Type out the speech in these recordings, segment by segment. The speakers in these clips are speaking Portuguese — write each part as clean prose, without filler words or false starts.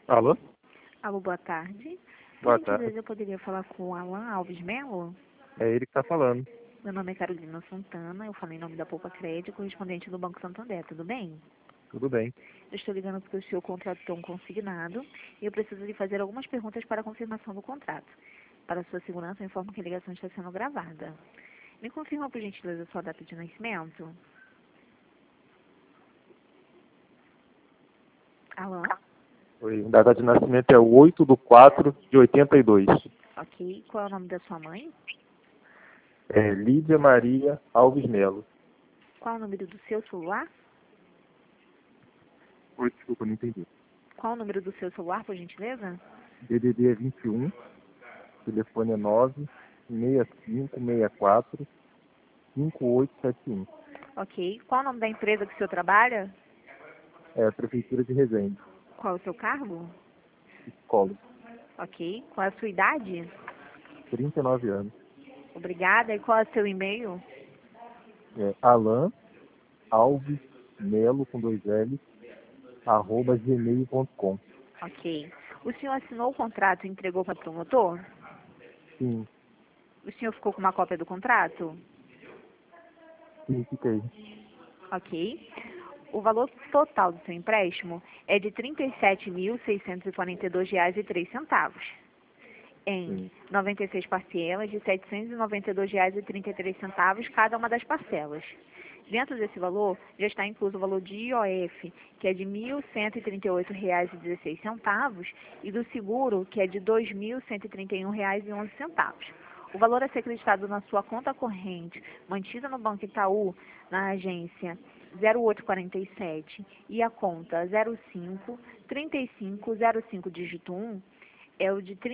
Alô? Alô, boa tarde. Por Boa tarde. gentileza, eu poderia falar com o Alan Alves Melo? É ele que tá falando. Meu nome é Carolina Santana, eu falo em nome da Poupa Crédito, correspondente do Banco Santander, tudo bem? Tudo bem. Eu estou ligando porque o senhor contratou um consignado e eu preciso lhe fazer algumas perguntas para a confirmação do contrato. Para sua segurança, eu informo que a ligação está sendo gravada. Me confirma, por gentileza, sua data de nascimento? Alan? Oi. Data de nascimento é 8/4/82. Ok. Qual é o nome da sua mãe? É Lídia Maria Alves Melo. Qual é o número do seu celular? Oi, desculpa, não entendi. Qual é o número do seu celular, por gentileza? DDD é 21, telefone é 965645871. Ok. Qual é o nome da empresa que o senhor trabalha? É a Prefeitura de Resende, Qual é o seu cargo? psicólogo, Ok. Qual é a sua idade? 39 anos. Obrigada. E qual é o seu e-mail? É Alan Alves Melo com 2 L, @gmail.com. Ok. O senhor assinou o contrato e entregou para o promotor? Sim, O senhor ficou com uma cópia do contrato? sim, fiquei. Ok. O valor total do seu empréstimo é de R$ 37.642,03. Em Sim, 96 parcelas de R$ 792,33 cada uma das parcelas. Dentro desse valor, já está incluso o valor de IOF, que é de R$ 1.138,16, e do seguro, que é de R$ 2.131,11. O valor a ser acreditado na sua conta corrente, mantida no Banco Itaú, na agência 0847, e a conta 05-3505 dígito 1, é o de R$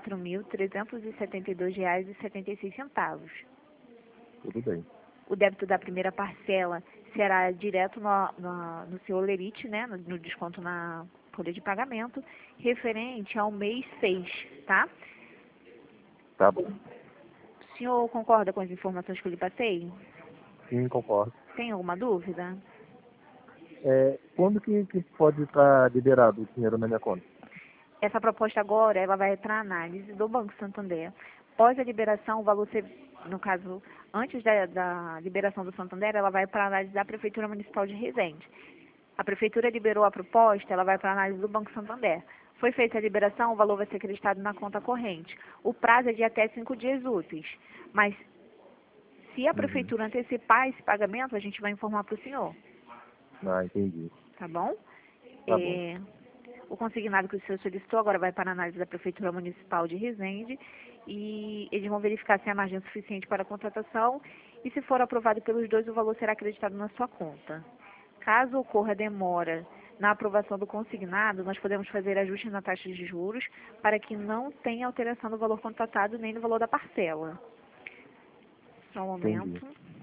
34.372,76. tudo bem. O débito da primeira parcela será direto no seu olerite, né, no desconto na folha de pagamento, referente ao mês 6, tá? Tá bom. O senhor concorda com as informações que eu lhe passei? Sim, concordo. Tem alguma dúvida? Quando que pode estar liberado o dinheiro na minha conta? Essa proposta agora, ela vai para análise do Banco Santander. Após a liberação, o valor ser, no caso, antes da liberação do Santander, ela vai para análise da Prefeitura Municipal de Resende. A Prefeitura liberou a proposta, ela vai para análise do Banco Santander. Foi feita a liberação, o valor vai ser acreditado na conta corrente. O prazo é de até 5 dias úteis. Mas, se a Uhum. Prefeitura antecipar esse pagamento, a gente vai informar para o senhor. Ah, entendi. Tá bom? Tá bom. É, o consignado que o senhor solicitou agora vai para a análise da Prefeitura Municipal de Resende e eles vão verificar se há margem suficiente para a contratação e, se for aprovado pelos dois, o valor será acreditado na sua conta. Caso ocorra demora na aprovação do consignado, nós podemos fazer ajustes na taxa de juros para que não tenha alteração no valor contratado nem no valor da parcela. Só um Entendi. momento.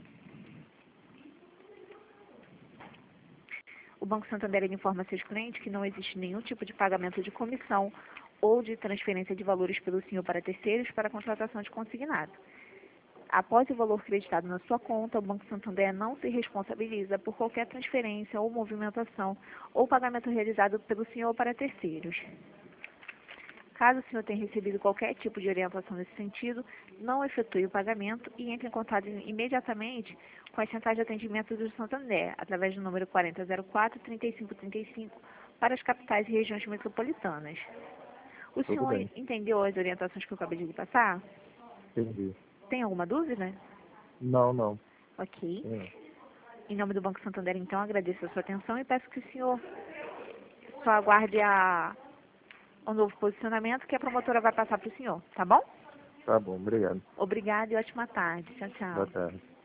O Banco Santander informa a seus clientes que não existe nenhum tipo de pagamento de comissão ou de transferência de valores pelo senhor para terceiros para a contratação de consignado. Após o valor creditado na sua conta, o Banco Santander não se responsabiliza por qualquer transferência ou movimentação ou pagamento realizado pelo senhor para terceiros. Caso o senhor tenha recebido qualquer tipo de orientação nesse sentido, não efetue o pagamento e entre em contato imediatamente com as centrais de atendimento do Santander, através do número 4004-3535, para as capitais e regiões metropolitanas. O Tudo senhor bem. entendeu as orientações que eu acabei de lhe passar? Entendi. Tem alguma dúvida? Não, não. Ok. Não. Em nome do Banco Santander, então, agradeço a sua atenção e peço que o senhor só aguarde o novo posicionamento que a promotora vai passar para o senhor, tá bom? Tá bom, obrigado. Obrigada e ótima tarde. Tchau, Boa tchau. tarde.